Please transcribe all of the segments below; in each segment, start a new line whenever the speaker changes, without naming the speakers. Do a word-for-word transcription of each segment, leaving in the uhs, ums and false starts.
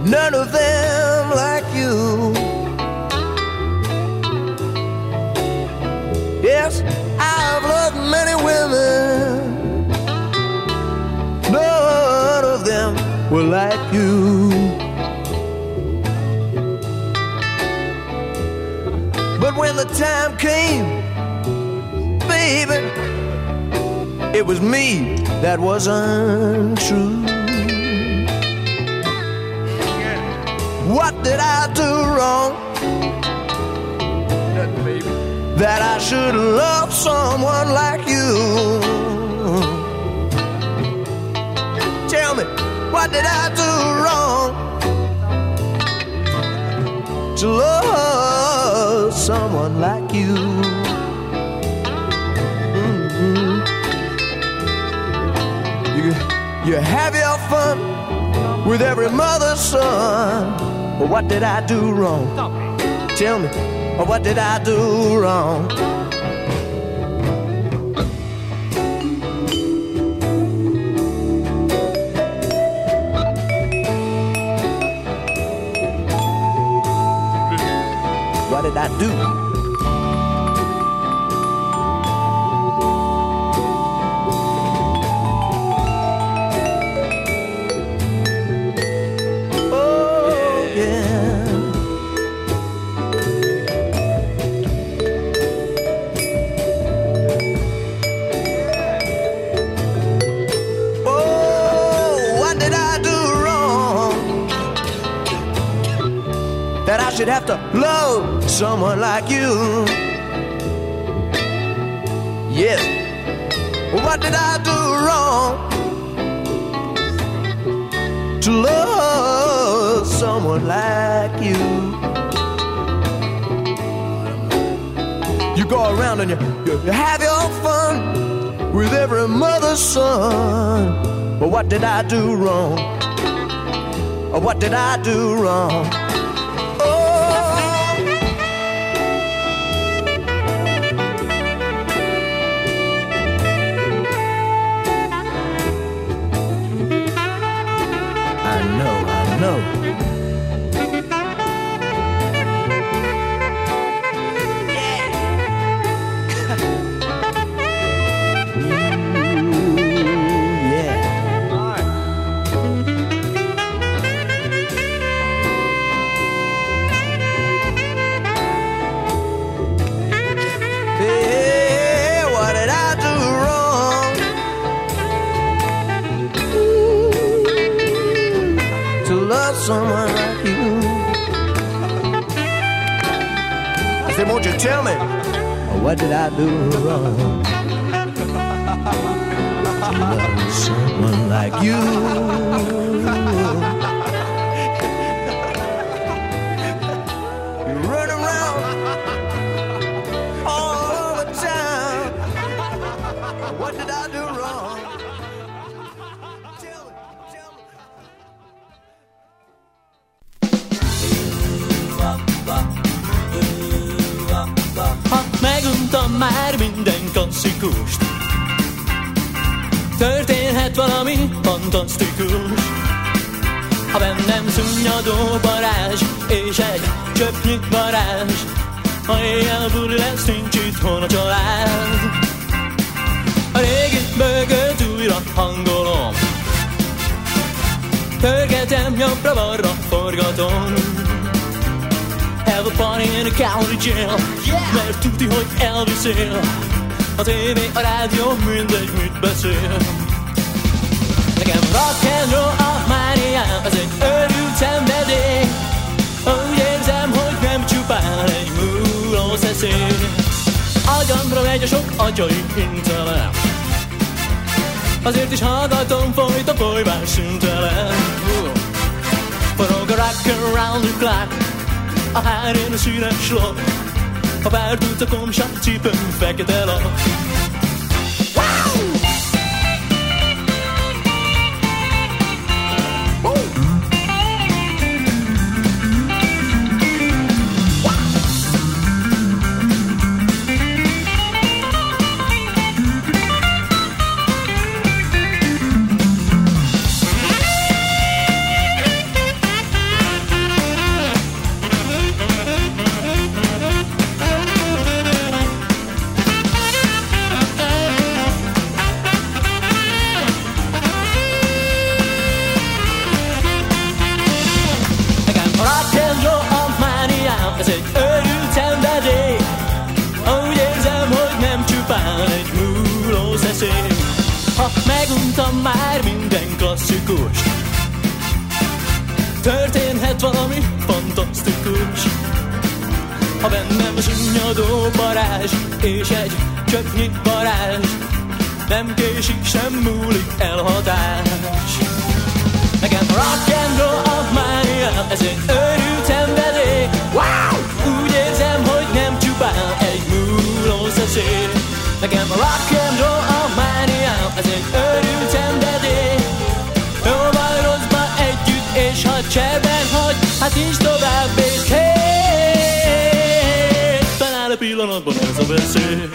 none of them like you. Yes, I've loved many women, none of them were like you. But when the time came, baby, it was me that was untrue. What did I do wrong? Nothing, baby. That I should love someone like you. Tell me, what did I do wrong to love someone like you? Mm-hmm. You, you have your fun with every mother's son. But what did I do wrong? Tell me, what did I do wrong? What did I do? Should have to love someone like you. Yes. What did I do wrong to love someone like you? You go around and you, you have your fun with every mother's son. But what did I do wrong? Or what did I do wrong? No. Someone like you. I said, won't you tell me, what did I do wrong to love someone like you? You run around all the time. What did I do wrong?
Ha meguntam már minden klasszikust, történhet valami fantasztikus. Ha bennem szunnyadó varázs, és egy csöpnyi varázs, ha éjjel buli lesz, nincs itthon a család. A régi bögöt újra hangolom, pörgetem jobbra-balra, forgatom. Have a party in a county jail, yeah. Mert tuti, hogy elviszél. A tévé, a rádió, mindegy, mit beszél. Nekem rock and roll a mániám, ez egy őrült szenvedély. Úgy érzem, hogy nem csupán egy múló szeszély. Agyamra megy a sok agyai intellem, azért is hallgatom folyt a folyvás szüntelen. Forog a rock around the clock, a hárén a színes lap, a pár tucakom sapcipőm fekete lap. ez egy őrült szenvedély. Úgy érzem, hogy nem csupán egy múló szeszély. Ha meguntam már minden klasszikus, történhet valami fantasztikus. Ha bennem zsunyadó varázs és egy csöpnyi varázs, nem késik, sem múlik el hatás. Nekem rock and roll a mánia, ez egy őrült szenvedély. Wow! Úgy érzem, hogy nem csupán egy múló szeszély. Nekem rock and roll a mánia, ez egy őrült szenvedély. Jóval rosszba együtt, és ha cserben hagy, hát nincs tovább és hét. Talán a pillanatban ez a veszély.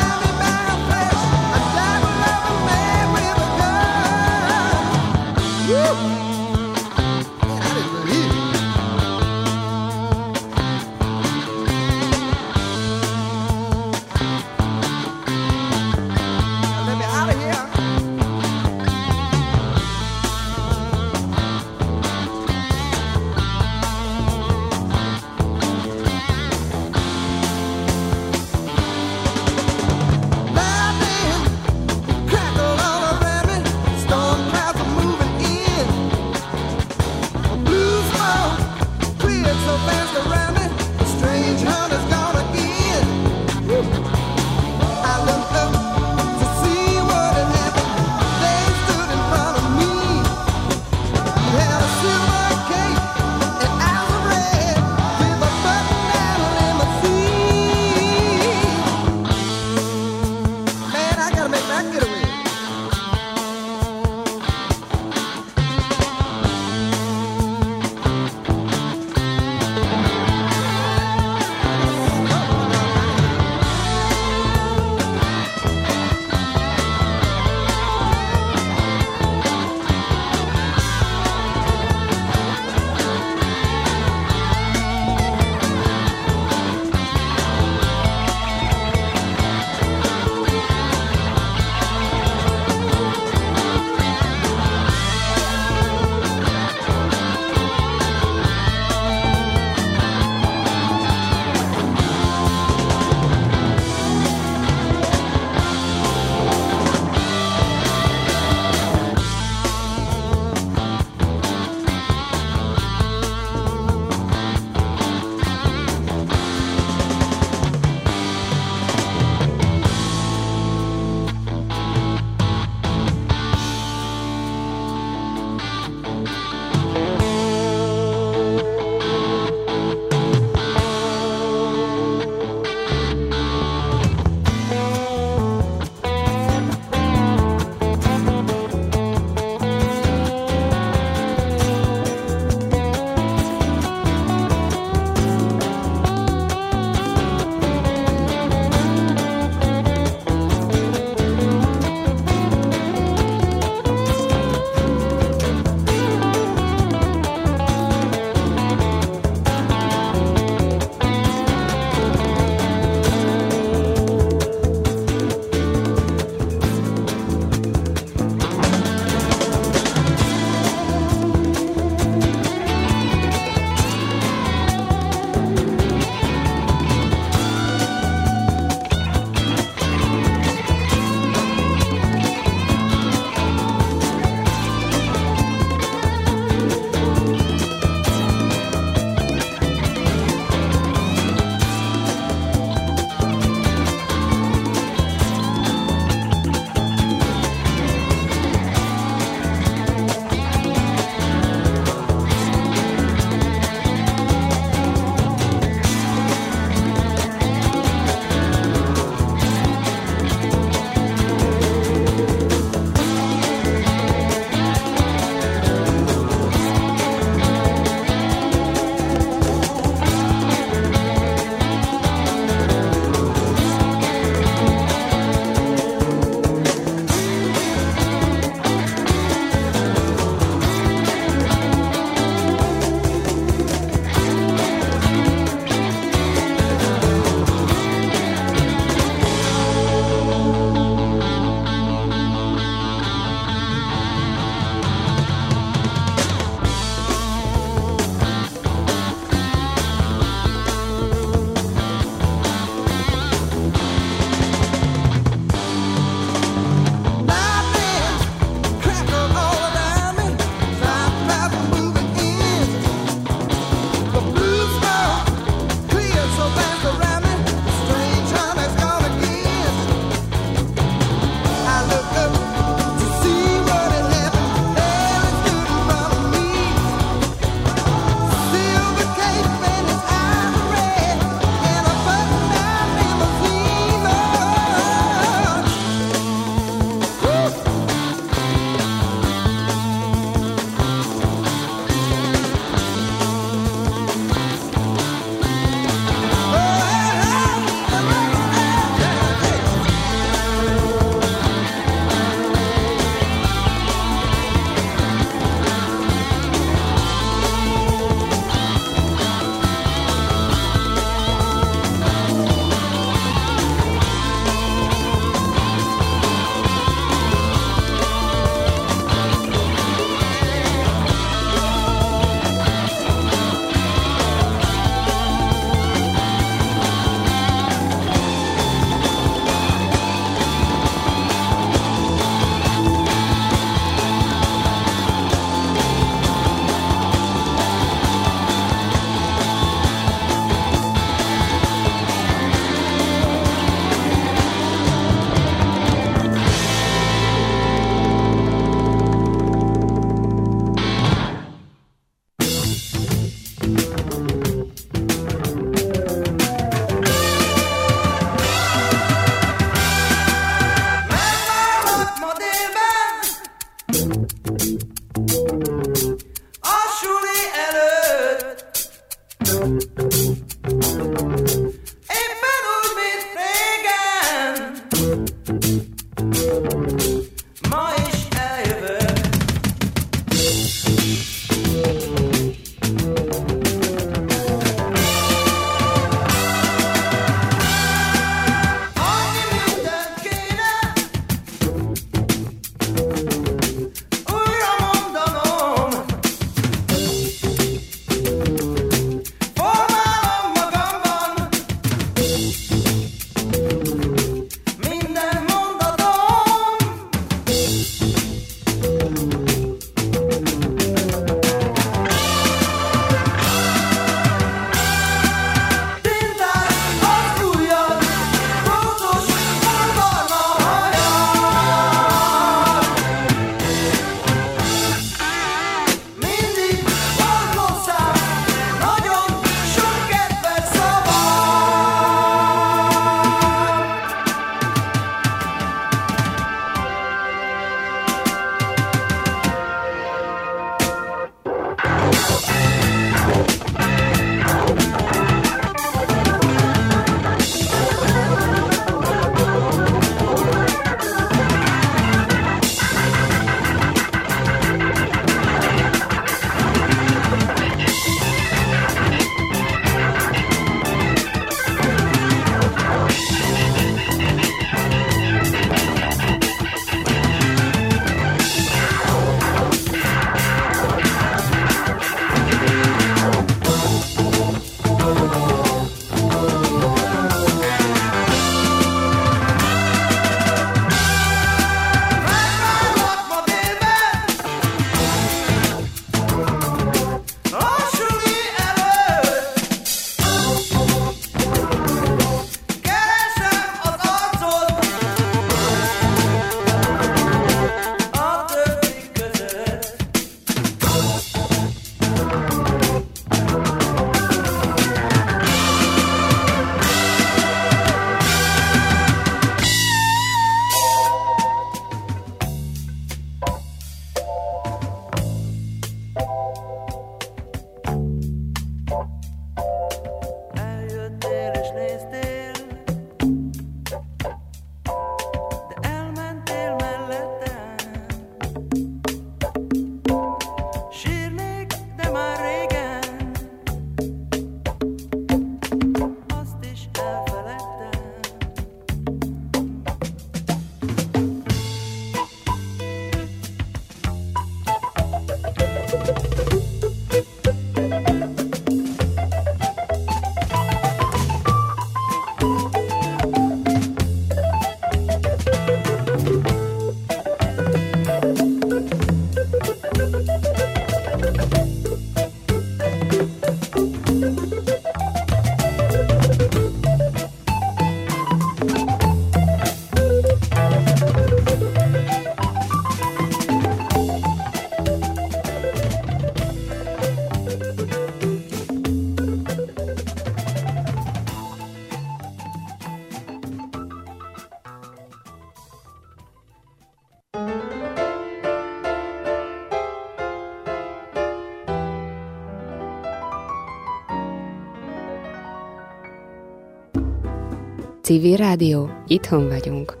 Civil Rádió, itthon vagyunk.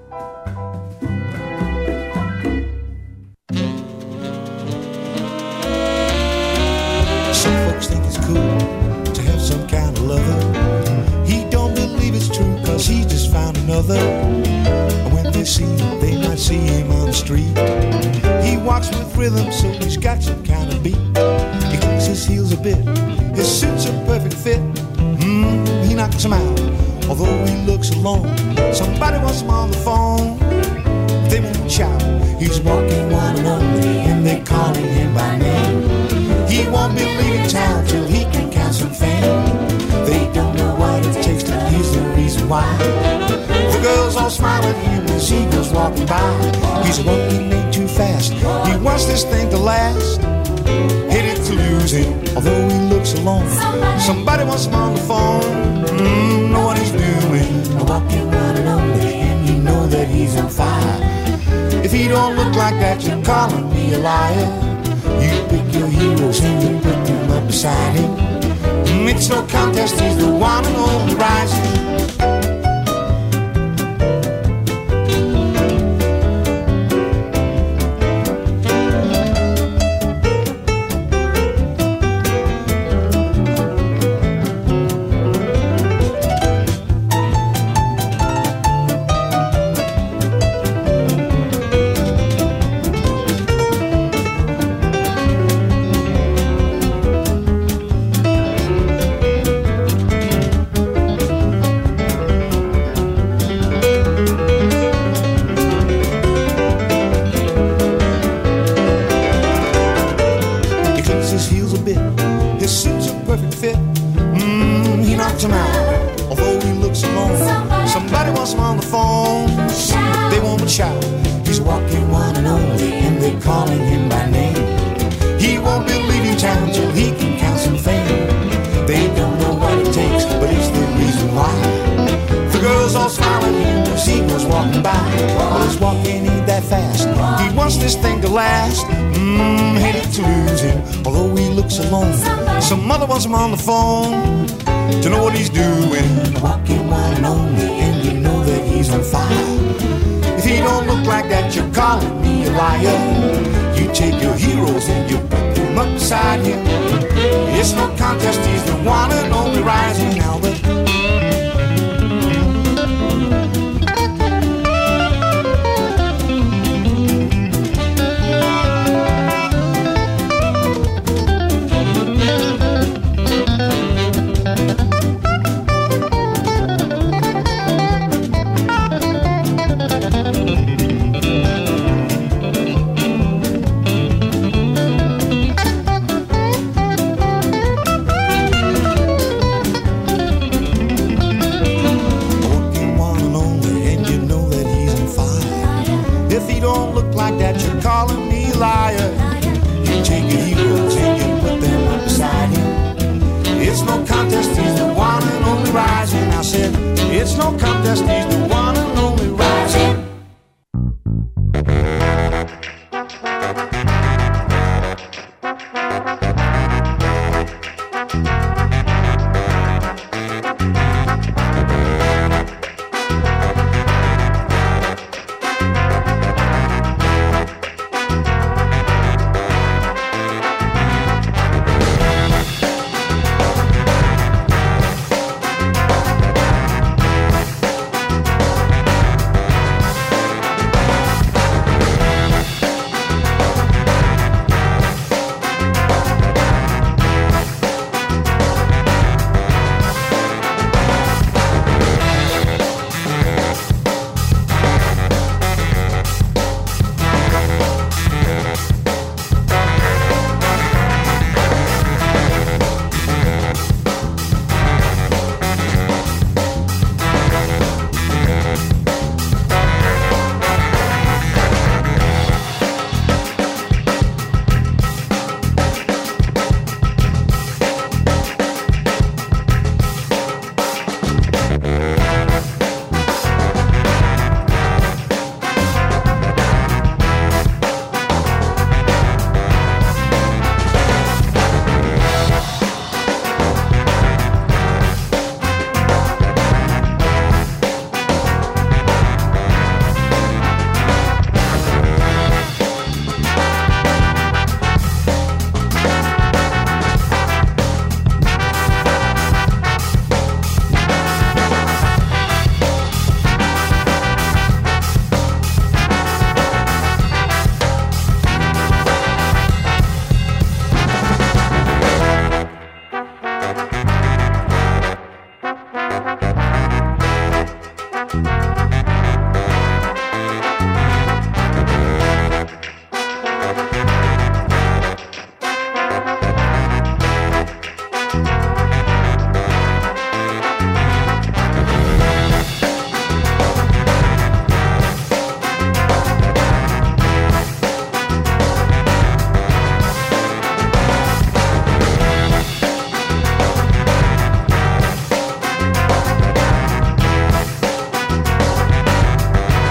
Some folks think it's cool to have some kind of lover. He don't believe it's true cause he just found another. And when they see him, they might see him on the street. He walks with rhythm so he's got some kind of beat. He clicks his heels a bit, his suit's a perfect fit. Mm, he knocks him out. Although he looks alone, somebody wants him on the phone. They won't shout, he's walking one and only, and they're calling him by name. He won't be leaving town till he can count some fame. They don't know what it takes, but he's the reason why. The girls all smile at him as he goes walking by. He's a monkey made too fast, he wants this thing to last. Headed to lose him, although he looks alone. Somebody wants him on the phone. Mm, know what he's doing, walking around and only, and you know that he's on fire. If he don't look like that, you're calling me a liar. You pick your heroes and you put them up beside him. It's no contest, he's the one and only rising.
Some other ones, I'm on the phone to know what he's doing.
Walking one and only, and you know that he's on fire.
If he don't look like that, you're calling me a liar.
You take your heroes and you put them up beside him.
It's no contest, he's the one and only rising. Now the it's no contest, he's the one and only rising.